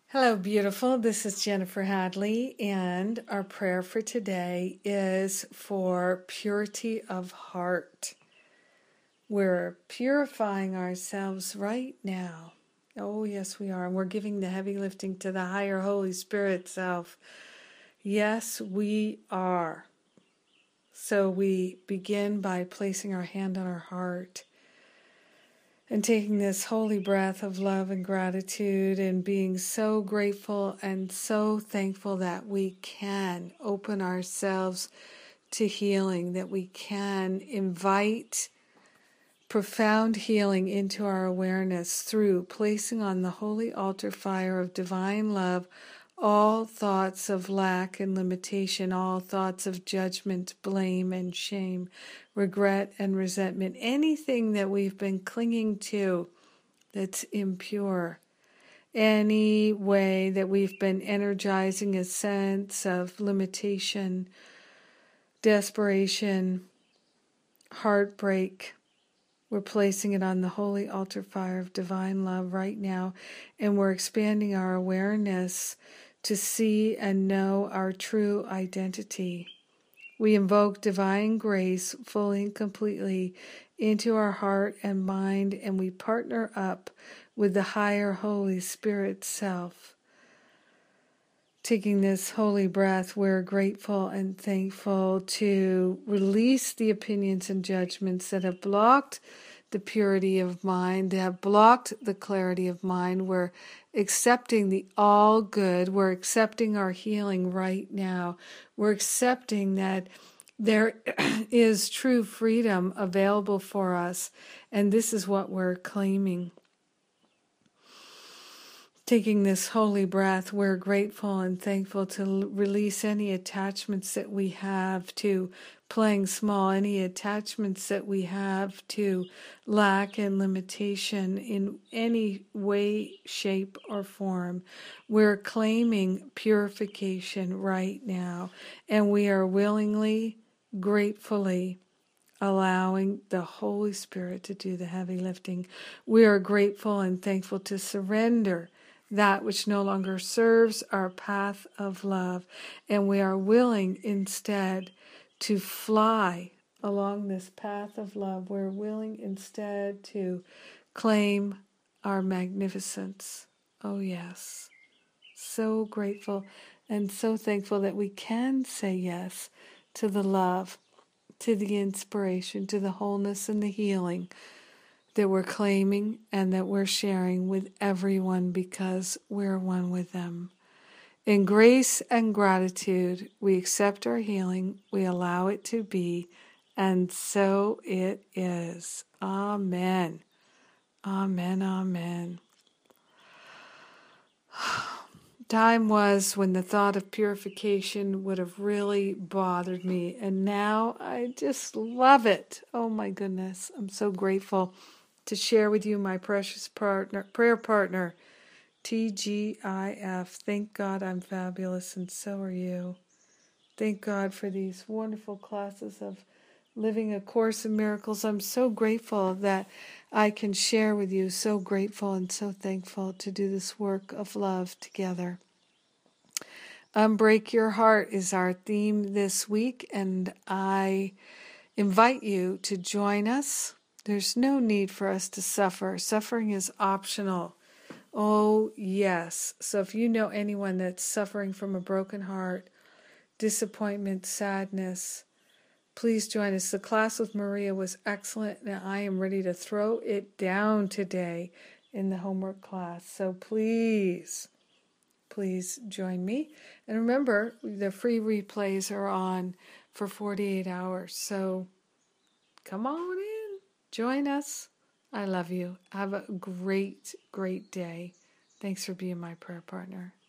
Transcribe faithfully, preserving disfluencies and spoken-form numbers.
Hello, beautiful. This is Jennifer Hadley, and our prayer for today is for purity of heart. We're purifying ourselves right now. Oh, yes, we are. And we're giving the heavy lifting to the higher Holy Spirit self. Yes, we are. So we begin by placing our hand on our heart and taking this holy breath of love and gratitude and being so grateful and so thankful that we can open ourselves to healing, that we can invite profound healing into our awareness through placing on the holy altar fire of divine love all thoughts of lack and limitation, all thoughts of judgment, blame and shame, regret and resentment, anything that we've been clinging to that's impure, any way that we've been energizing a sense of limitation, desperation, heartbreak. We're placing it on the holy altar fire of divine love right now, and we're expanding our awareness to see and know our true identity. We invoke divine grace fully and completely into our heart and mind, and we partner up with the higher Holy Spirit self. Taking this holy breath, we're grateful and thankful to release the opinions and judgments that have blocked the purity of mind, that have blocked the clarity of mind. We're accepting the all good. We're accepting our healing right now. We're accepting that there is true freedom available for us, and this is what we're claiming. Taking this holy breath, we're grateful and thankful to release any attachments that we have to playing small, any attachments that we have to lack and limitation in any way, shape, or form. We're claiming purification right now, and we are willingly, gratefully allowing the Holy Spirit to do the heavy lifting. We are grateful and thankful to surrender that which no longer serves our path of love, and we are willing instead to fly along this path of love. We're willing instead to claim our magnificence. Oh yes, so grateful and so thankful that we can say yes to the love, to the inspiration, to the wholeness and the healing that we're claiming and that we're sharing with everyone because we're one with them. In grace and gratitude, we accept our healing, we allow it to be, and so it is. Amen. Amen, amen. Time was when the thought of purification would have really bothered me, and now I just love it. Oh my goodness, I'm so grateful to share with you my precious partner, prayer partner, T G I F. Thank God I'm fabulous, and so are you. Thank God for these wonderful classes of Living A Course in Miracles. I'm so grateful that I can share with you, so grateful and so thankful to do this work of love together. Unbreak Your Heart is our theme this week, and I invite you to join us. There's no need for us to suffer. Suffering is optional. Oh, yes. So if you know anyone that's suffering from a broken heart, disappointment, sadness, please join us. The class with Maria was excellent, and I am ready to throw it down today in the homework class. So please, please join me. And remember, the free replays are on for forty-eight hours. So come on in. Join us. I love you. Have a great, great day. Thanks for being my prayer partner.